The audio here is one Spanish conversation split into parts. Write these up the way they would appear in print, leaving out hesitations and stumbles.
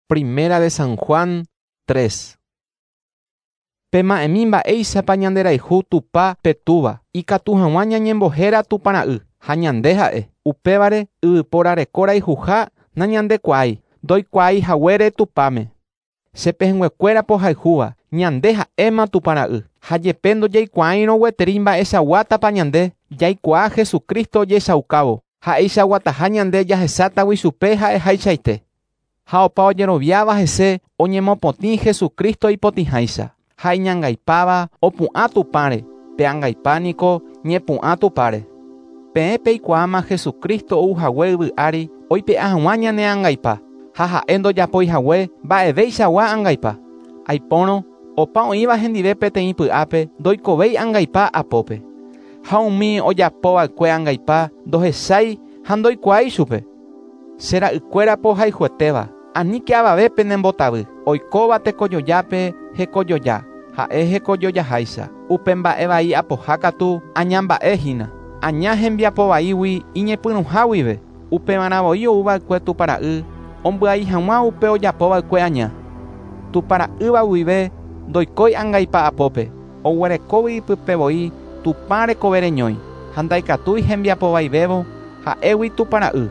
Primera de San Juan 3. Pema'ẽmi mba'éichapa ñanderayhu tupa petúva, ikatu hag̃ua ñañembohéra tupara'y, ha ñande ha'e. Upévare yvypóra raihuha nañandekuaái, ndoikuaahaguére tupáme. Chepehẽnguekuéra pohayhúva, ñande ha'éma tupara'y. Ha jepe ndojaikuaárõ gueteri mba'echaguátapa ñande, jaikuaa Jesukristo ojechaukávo. Ha'eichaguataha ñande jahechátagui chupe ha'eháichaite. Ha opa ojeroviáva hese oñemopotĩ Jesukristo ipotĩháicha. Ha iñangaipáva opu'ã tupáre, pe'ãngaipániko ñepu'ã tupáre. Peẽ peikuaáma Jesukristo ouhague yvy'ári oipe'a hag̃ua ñane ãngaipa. Ha ha'e ndojapoihague mba'evéichagua ãngaipa. Aipórõ, opa oĩva hendive peteĩ py'ápe ndoikovéi ãngaipa apópe. Ha umi ojapova'ekue ãngaipa ndohechái ha ndoikuaái chupe. Chera'ykuéra pohayhuetéva. Aníke avavépe nembotavy. Oikóva tekojojápe hekojoja. Ha'e hekojojaháicha. Upe mba'e vai apohá katu añamba'ehína. Aña hembiapovaígui iñepyrũháguive. Upevarãvoi ouva'ekue tupara'y. Ombyai hag̃ua upe ojapova'ekue aña. Tupara'ýva guive ndoikói ãngaipa apópe. Oguerekógui ipypevoi tupã rekove reñói. Ha ndaikatúi hembiapovaivévo ha'égui tupara'y.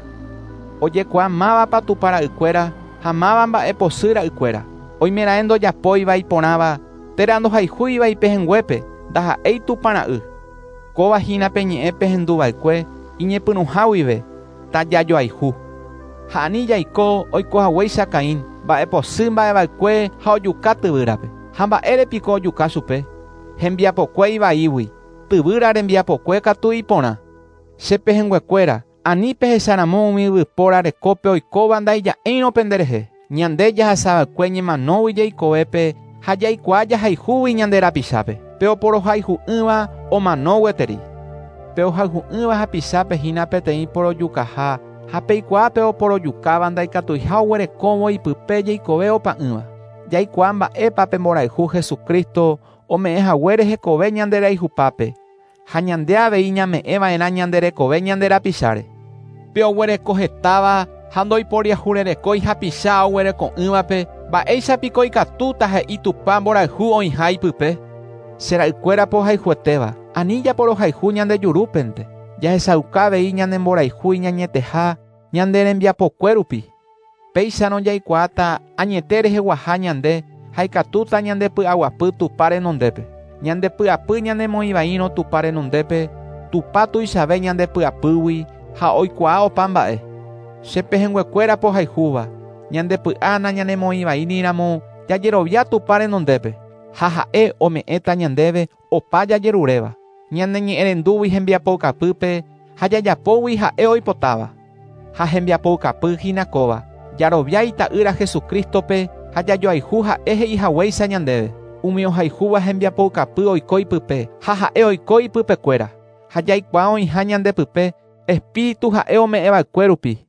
Ojekuaa mávapa tupara'ykuéra ha máva mba'e posýra'ykuéra. Oimeraẽ ndojapóiva iporãva, térã ndohayhúiva ipehẽnguépe, ndaha'éi tupara'y. Kóvahína peñe'ẽ pehenduva'ekue iñepyrũháguive, tajajoayhu. Ha ani jaiko oikohaguéicha Caín, mba'eposy mba'eva'ekue ha ojuka tyvýrape. Ha mba'érepiko ojuka chupe. Hembiapokue ivaígui, tyvýra rembiapokue katu iporã. Chepehẽnguekuéra, ani pehecharamo umi yvypóra rekópe oikóva ndaija'éirõ penderehe. Ñande jahasava'ekue ñemanógui jaikovépe ha jaikuaa jahayhúgui ñande rapichápe. Pe oporohayhu'ỹva omano gueteri. Pe ohayhu'ỹva hapichápe hína peteĩ porojukaha ha peikuaa pe oporojukáva ndaikatuiha oguerekóvo ipype jaikove opa'ỹva. Jaikuaa mba'épa pemborayhu Jesukristo ome'ẽhaguére hekove ñande raihupápe. Ha ñande avei ñame'ẽva'erã ñande rekove ñande rapicháre. Pe oguereko hetáva ha ndoiporiahurerekói hapicha oguereko'ỹvape, mba'éichapiko ikatúta he'i tupa mborayhu oĩha ipype. Chera'ykuéra pohayhuetéva, ani japorohayhu ñande jurúpente. Jahechaukávei ñande mborayhu iñañeteha ñande rembiapokue rupi. Péicharõ jaikuaáta añete reheguaha ñande ha ikatúta ñande py'aguapy tupa renondépe. Ñande py'apy ñanemoĩvaírõ tupa renondépe, tupa tuichave ñande py'apýgui ha oikuaa opa mba'e. Chepehẽnguekuéra pohayhúva, ñande py'ána ñanemoĩvaíriramo jajerovia tupa renondépe. Ha ha'e ome'ẽta ñandéve opa jajeruréva. Ñande ñe'ẽrendúgui hembiapo okapýpe ha jajapógui ha'e oipotáva. Ha hembiapo okapy hinakóva, jarovia ita'ýra Jesukristope ha jajoayhu ha'e he'ihaguéicha ñandéve. Umi ohayhúva hembiapo okapy oiko ipype ha ha'e oiko ipypekuéra. Ha jaikuaa oĩha ñande pype Espíritu ha'e ome'ẽva'ekue rupi.